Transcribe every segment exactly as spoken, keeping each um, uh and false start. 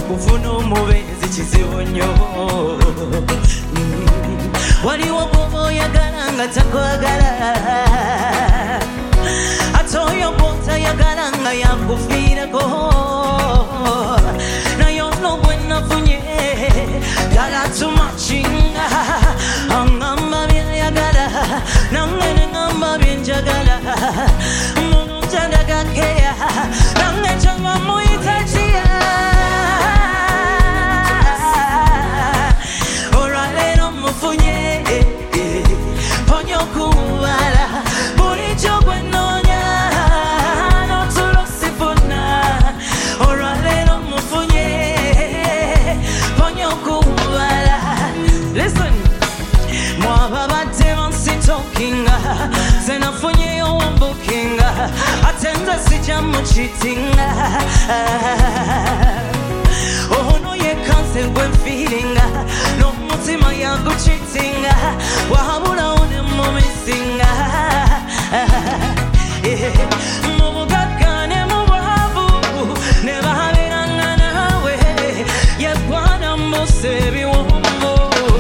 okufuna omubeezi kizibu nnyo. Waliwo gwoba oyagala nga takwagala, ate oyo gw'otayagala nga yakufiirako. Naye ono gwe nafunye ddala tumakinga, aŋŋamba by'ayagala nange ne ŋŋamba bye njagala. Muno tandagakeya nange kyava muyita kiya. Olwaleero mufunye ponya okubala bulijjo gwe nnoonya n'otulo sifuna. Olwaleero mufunye ponya okubala. Listen, mwaba badde bansitookinga, ze nafunyeyo wambukinga, ate nze sijja mukitinga. Ono yekka nze gwe nfiiringa, n'omutima yagukitinga, wabulawo ne mumisinga. Mu bugagga ne mu bwavu ne babeeranga naawe, yegwana mbusa ebiwombo.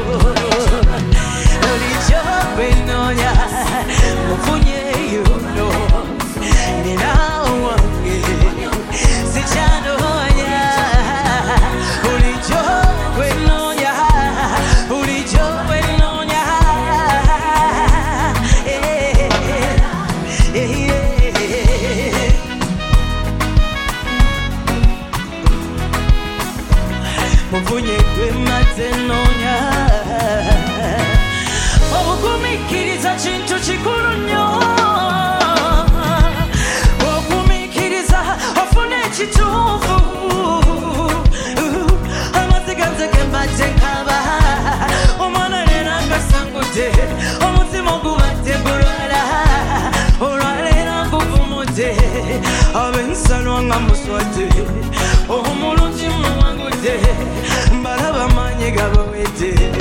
Bulijjo gwe nnoonya mufunye yuno, nina wange sikyanoonya. Bulijjo gwe nnoonya, bulijjo gwe nnoonya. Eh, eh, eh. Mufunye gwe mmaze nnoonya. Obugumiikiriza kintu kikulu nnyo. Ogumiikiriza ofuna ekituufu. Amaziga nze ge mbadde nkaba, omwana leero agasangudde, omutima ogubadde gulwala. Olwaleero aguvumudde, ab'ensalwa nga muswadde, omulungi muwangudde, mbalaba maanyi gabawedde.